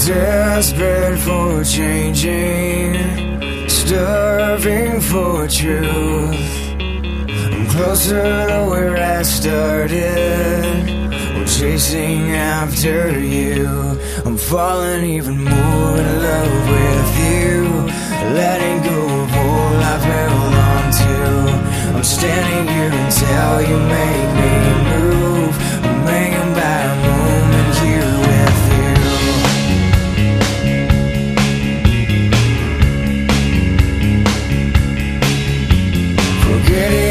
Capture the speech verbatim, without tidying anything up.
Desperate for changing, starving for truth. I'm closer to where I started, I'm chasing after you. I'm falling even more in love with you, letting go of all I've held on to. I'm standing here until you make me move. I'm hanging by a moment here with you. Forgetting